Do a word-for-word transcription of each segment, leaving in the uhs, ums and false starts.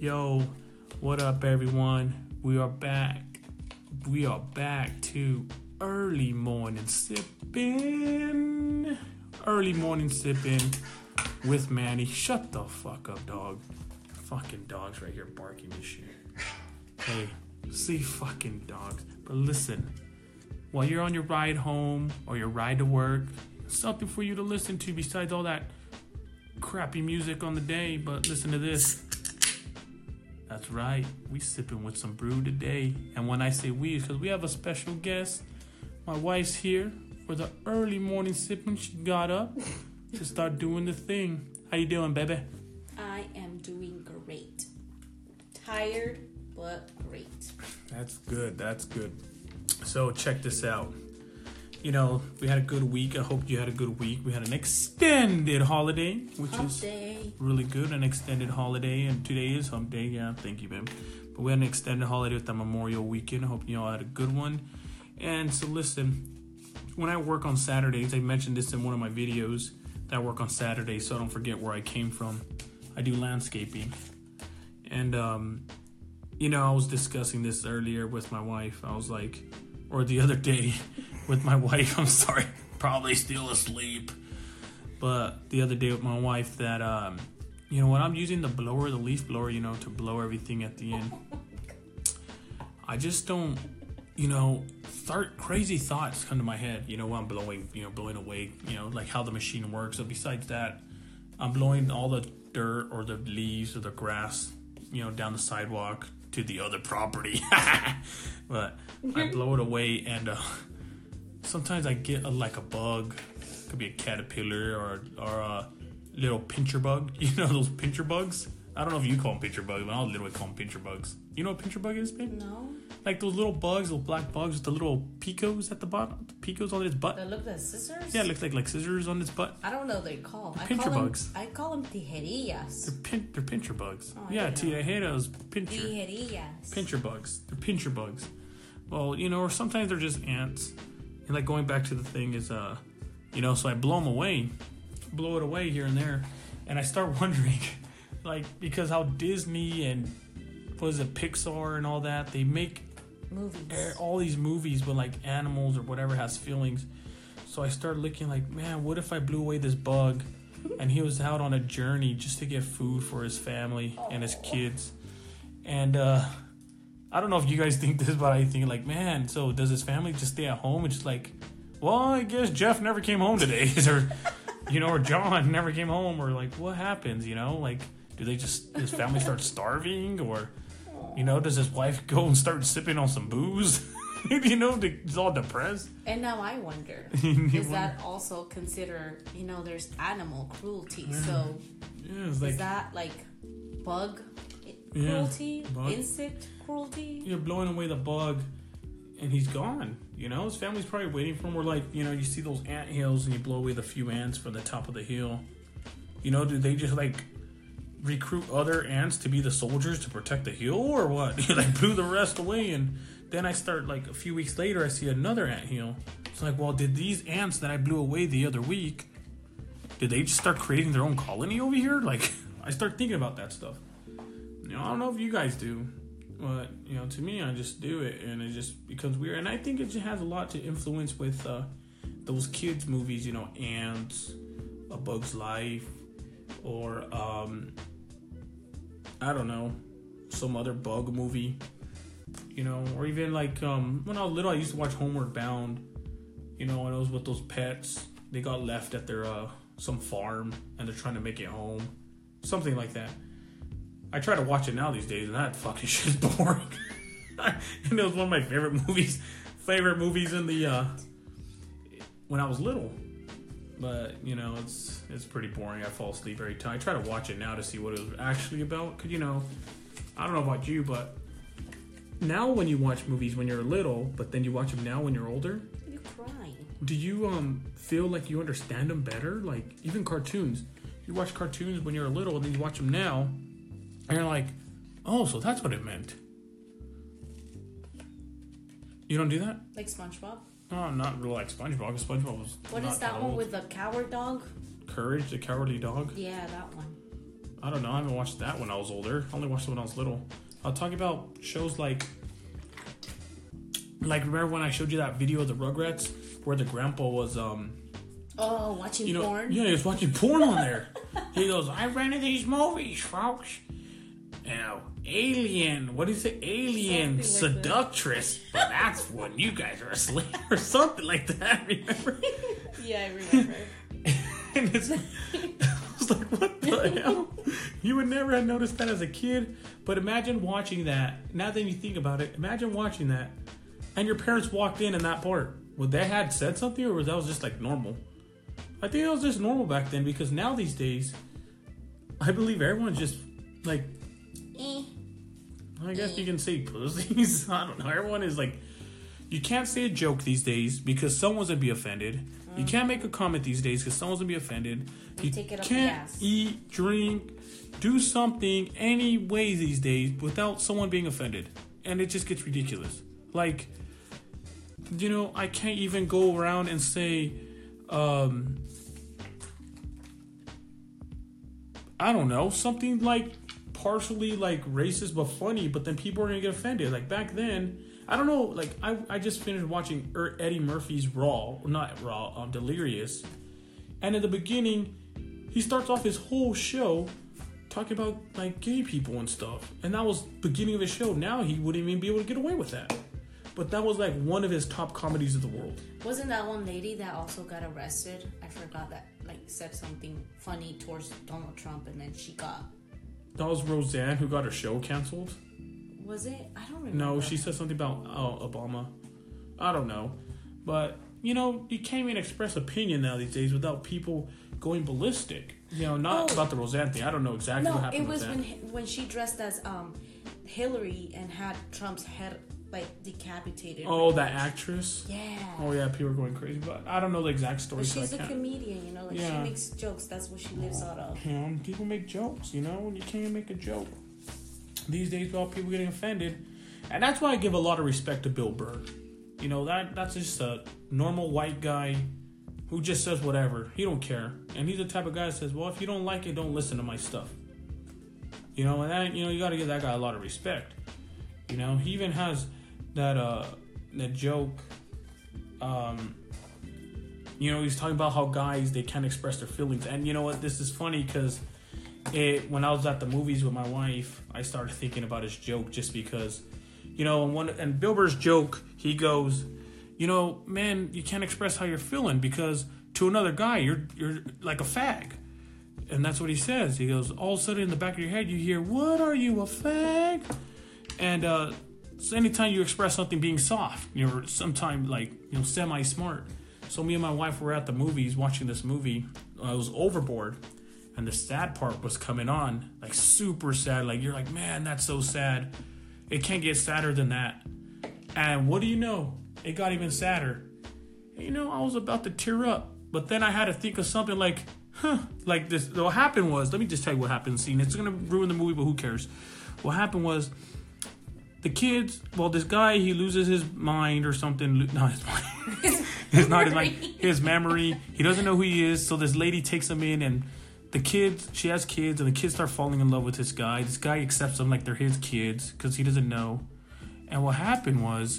Yo, what up, everyone? We are back. We are back to early morning sipping. Early morning sipping with Manny. Shut the fuck up, dog. Fucking dogs right here barking this shit. Hey, see fucking dogs. But listen, while you're on your ride home or your ride to work, something for you to listen to besides all that crappy music on the day. But listen to this. That's right, we sipping with some brew today. And when I say we, it's because we have a special guest. My wife's here for the early morning sipping. She got up to start doing the thing. How you doing, baby? I am doing great. Tired, but great. That's good, that's good. So check this out. You know, we had a good week. I hope you had a good week. We had an extended holiday, which Hump is day. really good. An extended holiday, and today is hump day. Yeah, thank you, babe. But we had an extended holiday with the Memorial Weekend. I hope you all had a good one. And so listen, when I work on Saturdays, I mentioned this in one of my videos, that I work on Saturdays, so I don't forget where I came from. I do landscaping. And, um, you know, I was discussing this earlier with my wife. I was like, or the other day with my wife, I'm sorry, probably still asleep. But the other day with my wife that, um, you know, when I'm using the blower, the leaf blower, you know, to blow everything at the end, I just don't, you know, start crazy thoughts come to my head, you know, while I'm blowing, you know, blowing away, you know, like how the machine works. So besides that, I'm blowing all the dirt or the leaves or the grass, you know, down the sidewalk to the other property. But I blow it away, and uh, sometimes I get a, like a bug. Could be a caterpillar or or a little pincher bug. You know those pincher bugs? I don't know if you call them pincher bugs, but I'll literally call them pincher bugs. You know what pincher bug is, babe? No. Like those little bugs, little black bugs with the little picos at the bottom. The picos on its butt. That look like scissors? Yeah, it looks like like scissors on its butt. I don't know what they're called. They're I pincher call them, bugs. I call them tijerillas. They're pin, they're pincher bugs. Oh, I yeah, didn't know. tijeras, pincher. Tijerillas. Pincher bugs. They're pincher bugs. Well, you know, or sometimes they're just ants. And like going back to the thing is, uh, you know, so I blow them away, blow it away here and there, and I start wondering, like, because how Disney and what is it, Pixar and all that, they make Movies. all these movies with like animals or whatever has feelings. So I started looking like, man, what if I blew away this bug, and he was out on a journey just to get food for his family and his kids, and uh. I don't know if you guys think this, but I think like, man, so does his family just stay at home and just like, well, I guess Jeff never came home today, or, you know, or John never came home, or like, what happens, you know, like, do they just, his family start starving, or, you know, does his wife go and start sipping on some booze, you know, he's all depressed. And now I wonder, is that also considered, you know, there's animal cruelty, Yeah. so Yeah, it's like, is that like bug Yeah, cruelty, bug. insect cruelty? You're blowing away the bug, and he's gone. You know, his family's probably waiting for him. Or like, you know, you see those ant hills, and you blow away the few ants from the top of the hill. You know, do they just like recruit other ants to be the soldiers to protect the hill, or what? You like blew the rest away, and then I start like a few weeks later, I see another ant hill. It's like, well, did these ants that I blew away the other week, did they just start creating their own colony over here? Like, I start thinking about that stuff. You know, I don't know if you guys do, but, you know, to me, I just do it, and it just becomes weird. And I think it just has a lot to influence with uh, those kids' movies, you know, Ants, A Bug's Life, or, um, I don't know, some other bug movie, you know, or even like, um, when I was little, I used to watch Homeward Bound, you know, and it was with those pets. They got left at their, uh, some farm, and they're trying to make it home, something like that. I try to watch it now these days, and that fucking shit's boring. And it was one of my favorite movies, favorite movies in the, uh, when I was little. But, you know, it's it's pretty boring. I fall asleep every time. I try to watch it now to see what it was actually about. Because, you know, I don't know about you, but now when you watch movies when you're little, but then you watch them now when you're older, You crying. do you um feel like you understand them better? Like, even cartoons. You watch cartoons when you're little, and then you watch them now, and you're like, oh, so that's what it meant. You don't do that? Like SpongeBob? No, not really like SpongeBob. SpongeBob was What not is that one old. with the coward dog? Courage, the Cowardly Dog? Yeah, that one. I don't know. I haven't watched that when I was older. I only watched it when I was little. I'll talk about shows like, like remember when I showed you that video of the Rugrats where the grandpa was, um, oh, watching you know, porn? Yeah, he was watching porn on there. He goes, I rented these movies, folks. Now, Alien, what is it? Alien Something like Seductress. But that's when you guys are asleep or something like that, remember? Yeah, I remember. And it's, I was like, what the hell? You would never have noticed that as a kid. But imagine watching that. Now that you think about it, imagine watching that. And your parents walked in in that part. Would they had said something, or was that was just like normal? I think it was just normal back then, because now these days, I believe everyone's just like, Eh. I guess you can say pussies. I don't know. Everyone is like, you can't say a joke these days because someone's gonna be offended. Mm. You can't make a comment these days because someone's gonna be offended. You, you take it up can't the ass. Eat, drink, do something any way these days without someone being offended, and it just gets ridiculous. Like, you know, I can't even go around and say, um, I don't know, something like partially like racist but funny, but then people are gonna get offended. Like back then, I don't know, like I, I just finished watching er- Eddie Murphy's Raw, not Raw, um, Delirious, and in the beginning, he starts off his whole show talking about like gay people and stuff, and that was beginning of his show. Now he wouldn't even be able to get away with that, but that was like one of his top comedies of the world. Wasn't that one lady that also got arrested? I forgot that, like said something funny towards Donald Trump, and then she got. That was Roseanne who got her show canceled. Was it? I don't remember. No, she said something about uh, Obama. I don't know. But, you know, you can't even express opinion now these days without people going ballistic. You know, not oh. about the Roseanne thing. I don't know exactly no, what happened it was with when that. when she dressed as um, Hillary and had Trump's head, like, decapitated. Oh, that actress? Yeah. Oh, yeah, people are going crazy. But I don't know the exact story. But she's so I a can't. comedian, you know? Like, yeah. she makes jokes. That's what she lives out of. You know, people make jokes, you know? You can't make a joke. These days, without people getting offended. And that's why I give a lot of respect to Bill Burr. You know, that that's just a normal white guy who just says whatever. He don't care. And he's the type of guy that says, well, if you don't like it, don't listen to my stuff. You know, and that, you know, you got to give that guy a lot of respect. You know, he even has that uh that joke. Um, you know, he's talking about how guys, they can't express their feelings. And you know what? This is funny because it when I was at the movies with my wife, I started thinking about his joke just because, you know, and one and Bill Burr's joke, he goes, you know, man, you can't express how you're feeling because to another guy, you're you're like a fag. And that's what he says. He goes, all of a sudden in the back of your head, you hear, what are you, a fag? And uh, so anytime you express something being soft, you're sometimes like, you know, semi-smart. So me and my wife were at the movies watching this movie. I was overboard. And the sad part was coming on, like super sad. Like you're like, man, that's so sad. It can't get sadder than that. And what do you know? It got even sadder. And, you know, I was about to tear up. But then I had to think of something like, huh, like this. What happened was, let me just tell you what happened. Scene. It's going to ruin the movie, but who cares? What happened was, the kids, well, this guy, he loses his mind or something. No, his mind. It's not his mind. His memory. He doesn't know who he is. So this lady takes him in, and the kids, she has kids, and the kids start falling in love with this guy. This guy accepts them like they're his kids because he doesn't know. And what happened was,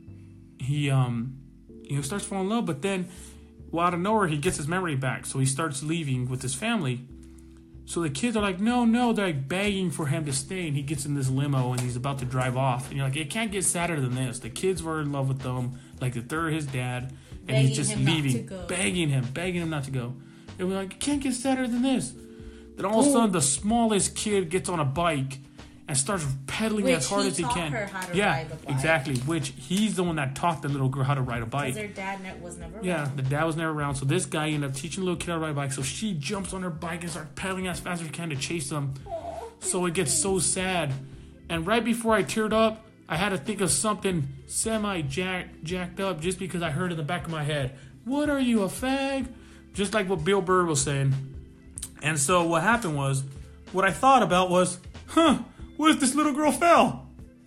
he um, you know, starts falling in love, but then, well, out of nowhere, he gets his memory back. So he starts leaving with his family. So the kids are like, no, no, they're like begging for him to stay. And he gets in this limo and he's about to drive off. And you're like, it can't get sadder than this. The kids were in love with them, like that they're his dad. And begging he's just him leaving, not to go. begging him, begging him not to go. And we're like, it can't get sadder than this. Then all of a sudden, the smallest kid gets on a bike and starts pedaling Which as hard he as he taught can. her how to yeah, ride the bike. exactly. Which he's the one that taught the little girl how to ride a bike. Because their dad ne- was never Yeah, around. the dad was never around. So this guy ended up teaching the little kid how to ride a bike. So she jumps on her bike and starts pedaling as fast as she can to chase him. So it gets so sad. And right before I teared up, I had to think of something semi-jacked jacked up just because I heard in the back of my head, what are you, a fag? Just like what Bill Burr was saying. And so what happened was, what I thought about was, huh, what if this little girl fell?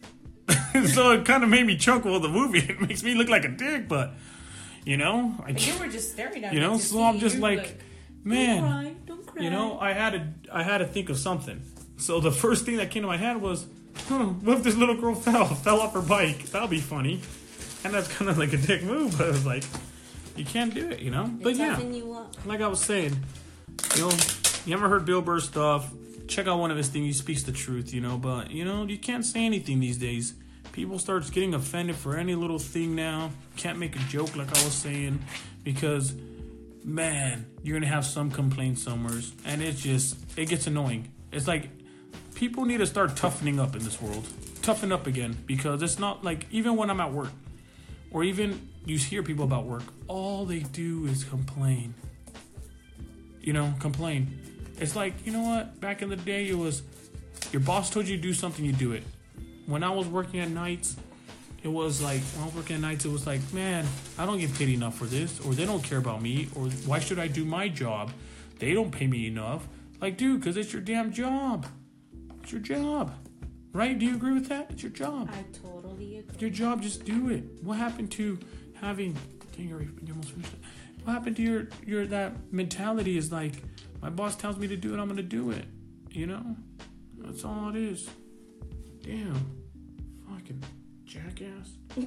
So it kind of made me chuckle at the movie. It makes me look like a dick, but, you know. I But you were just staring at You me know, to so see. I'm just You were like, man. Don't cry, don't cry. You know, I had to I had to think of something. So the first thing that came to my head was, huh, what if this little girl fell fell off her bike? That'll be funny. And that's kind of like a dick move, but I was like, you can't do it, you know. It's but yeah, you up. like I was saying, you know, you ever heard Bill Burr stuff? Check out one of his things. He speaks the truth, you know. But you know, you can't say anything these days. People start getting offended for any little thing now. Can't make a joke like I was saying because, man, you're gonna have some complaints somewhere, and it's just it gets annoying. It's like people need to start toughening up in this world, toughen up again, because it's not like even when I'm at work, or even you hear people about work, all they do is complain. You know, complain. It's like, you know what? Back in the day, it was your boss told you to do something, you do it. When I was working at nights, it was like, when I was working at nights, it was like, man, I don't get paid enough for this, or they don't care about me, or why should I do my job? They don't pay me enough. Like, dude, because it's your damn job. It's your job. Right? Do you agree with that? It's your job. I totally agree. Your job, just do it. What happened to having, dang, you almost finished it. What happened to your, your, that mentality is like, my boss tells me to do it, I'm going to do it. You know? That's all it is. Damn. Fucking jackass.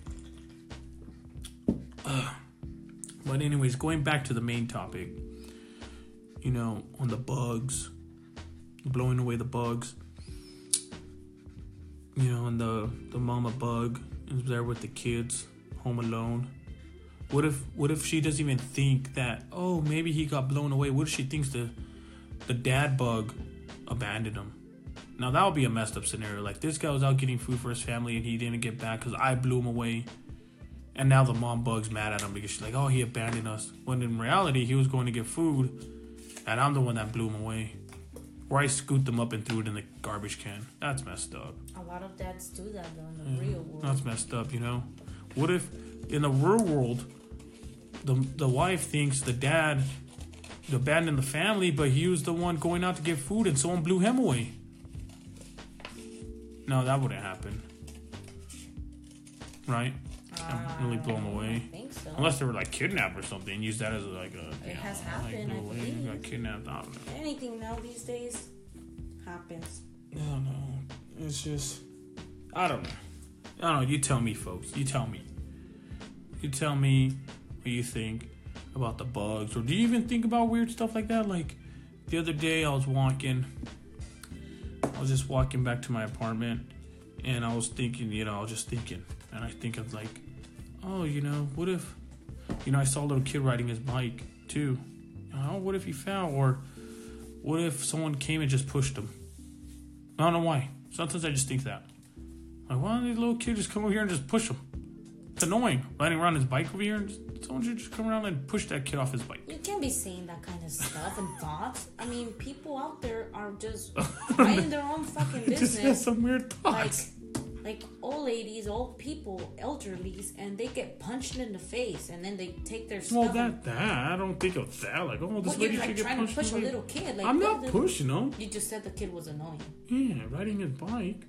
uh, but anyways, going back to the main topic. You know, on the bugs. Blowing away the bugs. You know, and the, the mama bug is there with the kids, home alone. What if what if she doesn't even think that, oh, maybe he got blown away? What if she thinks the the dad bug abandoned him? Now, that would be a messed up scenario. Like, this guy was out getting food for his family and he didn't get back because I blew him away. And now the mom bug's mad at him because she's like, oh, he abandoned us. When in reality, he was going to get food and I'm the one that blew him away. Or I scooped them up and threw it in the garbage can. That's messed up. A lot of dads do that, though, in the Yeah, real world. That's messed up, you know? What if, in the real world, the the wife thinks the dad abandoned the family, but he was the one going out to get food and someone blew him away? No, that wouldn't happen. Right? Uh, Really blow him away. I think so. Unless they were like kidnapped or something. Use that as like a... It has know, happened, like, I blew away, believe. got kidnapped. I don't know. Anything now these days happens. No, no. It's just... I don't know. I don't know. You tell me, folks. You tell me. You tell me what you think about the bugs. Or do you even think about weird stuff like that? Like, the other day I was walking... I was just walking back to my apartment. And I was thinking, you know, I was just thinking. And I think of like... Oh, you know, what if... You know, I saw a little kid riding his bike, too. Oh, what if he fell? Or what if someone came and just pushed him? I don't know why. Sometimes I just think that. Like, why don't these little kids just come over here and just push him? It's annoying. Riding around his bike over here and just, someone should just come around and push that kid off his bike. You can't be saying that kind of stuff and thoughts. I mean, people out there are just minding their own fucking It just has business. some weird Like, thoughts. like old ladies, old people, elderlies, and they get punched in the face, and then they take their stuff. Well, and, that, that, I don't think of that. Like, oh, this well, lady you're should like get trying punched. to push a in the- little kid. Like, I'm what not the- pushing him. You just said the kid was annoying. Yeah, riding his bike.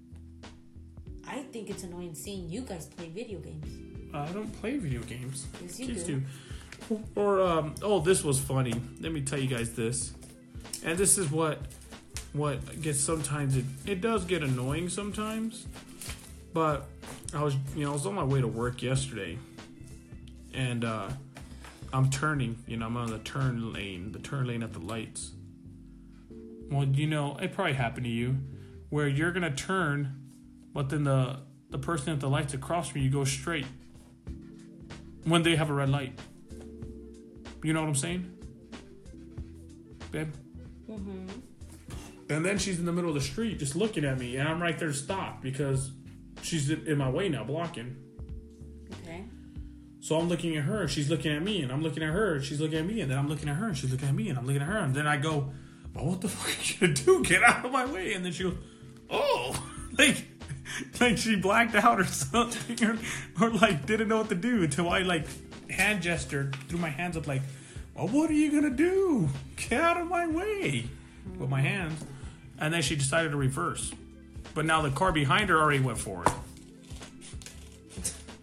I think it's annoying seeing you guys play video games. I don't play video games. Yes, you Kids do. do. Or, um, oh, this was funny. Let me tell you guys this. And this is what what gets sometimes, it, it does get annoying sometimes. But I was, you know, I was on my way to work yesterday. And uh, I'm turning, you know, I'm on the turn lane, the turn lane at the lights. Well, you know, it probably happened to you where you're going to turn, but then the, the person at the lights across from you goes straight when they have a red light. You know what I'm saying? Babe? Mm-hmm. And then she's in the middle of the street just looking at me, and I'm right there stopped because she's in my way now, blocking. Okay. So I'm looking at her, and she's looking at me, and I'm looking at her, and she's looking at me, and then I'm looking at her, and she's looking at me, and I'm looking at her, and then I go, well, what the fuck are you gonna do? Get out of my way. And then she goes, oh, like, like she blacked out or something, or, or like didn't know what to do until I like hand gestured, threw my hands up like, well, what are you gonna do? Get out of my way with my hands. And then she decided to reverse. But now the car behind her already went forward.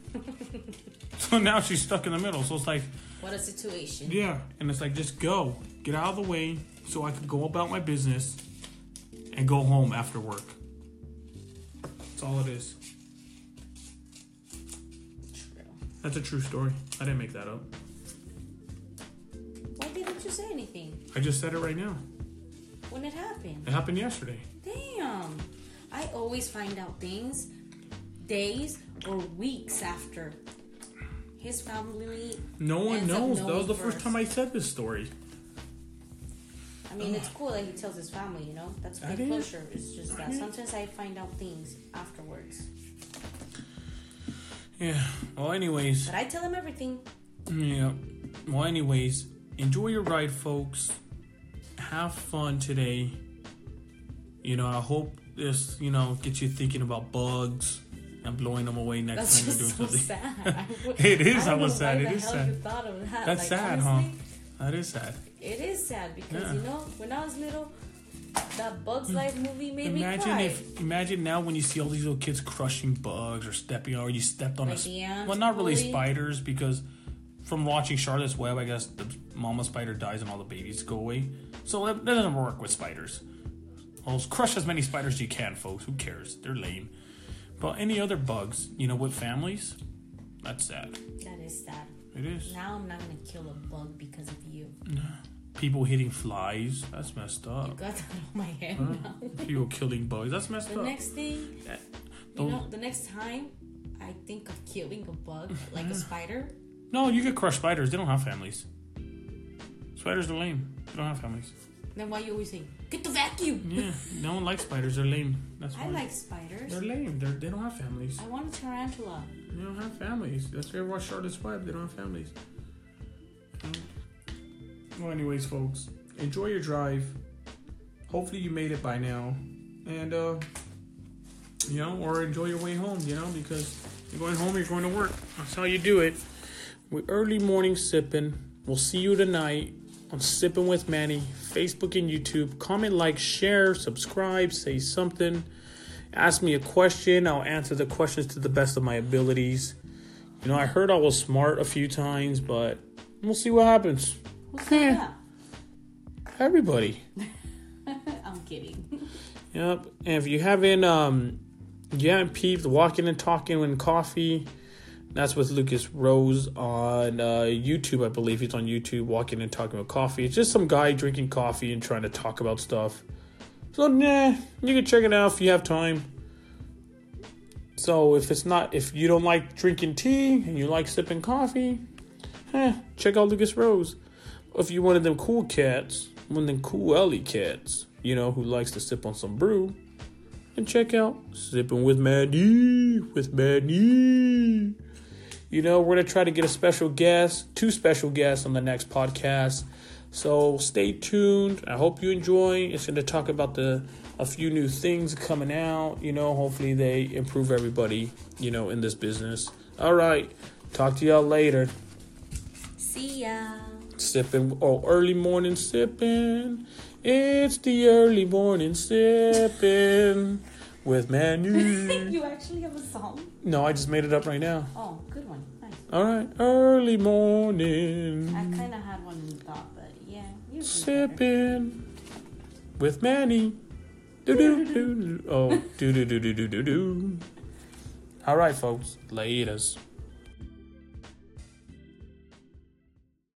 So now she's stuck in the middle. So it's like, What a situation. yeah. And it's like, just go. get out of the way so I could go about my business and go home after work. That's all it is. True. That's a true story. I didn't make that up. Why didn't you say anything? I just said it right now. When it happened? It happened yesterday. Damn. I always find out things days or weeks after. His family. No one ends up knows. That was knowing the first first. time I said this story. I mean, it's cool that he tells his family, you know? That's That good is- closure. It's just that sometimes I find out things afterwards. Yeah. Well, anyways. But I tell him everything. Yeah. Well, anyways. Enjoy your ride, folks. Have fun today. You know, I hope this, you know, gets you thinking about bugs and blowing them away next That's time you're doing just so something. sad. I would- It is I don't hella know sad. why It the is hell sad. You thought of that. That's like, sad, honestly, huh? That is sad. It is sad because, Yeah. you know, when I was little, that Bugs Life movie made Imagine me cry. if, imagine now when you see all these little kids crushing bugs or stepping, or you stepped on Like a, the ants, well, not really bully. spiders, because from watching Charlotte's Web, I guess the mama spider dies and all the babies go away. So that, that doesn't work with spiders. Well, crush as many spiders as you can, folks. Who cares? They're lame. But any other bugs, you know, with families, that's sad. That is sad. It is. Now I'm not going to kill a bug because of you. People hitting flies, that's messed You up. got that on my head Huh? now. People killing bugs, that's messed The up. next thing, Yeah. you Those- know, the next time I think of killing a bug, like a spider, No, you could crush spiders. They don't have families. Spiders are lame. They don't have families. then why you always say, get the vacuum? Yeah, no one likes spiders. They're lame. That's why. I like spiders. They're lame. They're, they don't have families. I want a tarantula. They don't have families. That's why I watch Charlotte's Web. They don't have families. Mm. Well, anyways, folks, enjoy your drive. Hopefully you made it by now. And, uh, you know, or enjoy your way home, you know, because you're going home, you're going to work. That's how you do it. We early morning sipping. We'll see you tonight on Sipping with Manny, Facebook and YouTube. Comment, like, share, subscribe, say something. Ask me a question. I'll answer the questions to the best of my abilities. You know, I heard I was smart a few times, but we'll see what happens. Who's Yeah. that? Everybody. I'm kidding. Yep. And if you haven't, um, you haven't peeped, Walking and Talking with Coffee, that's with Lucas Rose on uh, YouTube, I believe. He's on YouTube, Walking and Talking with Coffee. It's just some guy drinking coffee and trying to talk about stuff. So, nah, you can check it out if you have time. So, if it's not, if you don't like drinking tea and you like sipping coffee, eh, check out Lucas Rose. If you're one of them cool cats, one of them cool alley cats, you know, who likes to sip on some brew, and check out Sipping with Manny, with Manny. You know, we're going to try to get a special guest, two special guests on the next podcast. So stay tuned. I hope you enjoy. It's going to talk about the a few new things coming out. You know, hopefully they improve everybody, you know, in this business. All right. Talk to y'all later. See ya. Sipping, oh, early morning sipping. It's the early morning sipping with Manny. You actually have a song? No, I just made it up right now. Oh, good one. Nice. All right, early morning I kind of had one in thought, but yeah. You sipping with Manny. Do do do. Oh, do do do do do do do. All right, folks. Laters.